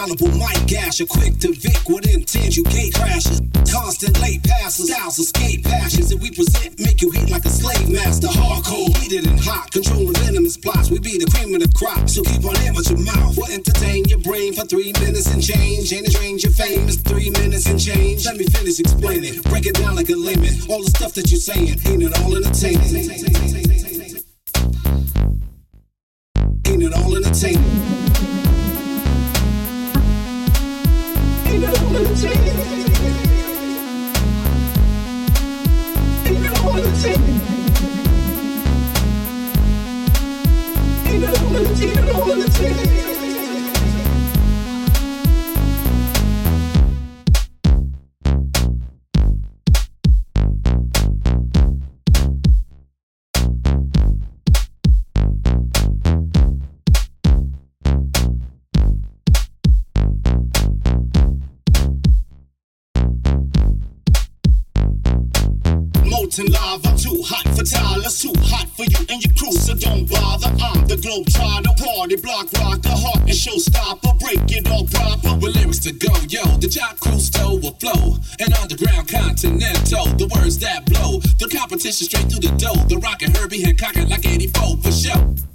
Infallible mic gasher, quick to Vic with intent, you gate crashes. Constant late passes, styles escape passions. And we present, make you hate like a slave master. Hardcore, heated and hot, controlling venomous plots. We be the cream of the crop, so keep on air with your mouth. We'll entertain your brain for 3 minutes and change. Ain't it strange you're famous, 3 minutes and change. Let me finish explaining, break it down like a layman. All the stuff that you're saying, ain't it all entertaining? Ain't it all entertaining? Ain't it all entertaining? Ain't it all entertaining? Ain't it all entertaining? Ain't it all entertaining? Molten lava, too hot for Tyler's too hot for you and your crew, so don't bother. I'm the Globetrotter, party block rocker, heart and showstopper, break it all proper. With lyrics to go, yo, the jock crew stole will flow. An underground continental, the words that blow. The competition straight through the dough. The rockin' Herbie Hancock like 84 for sure.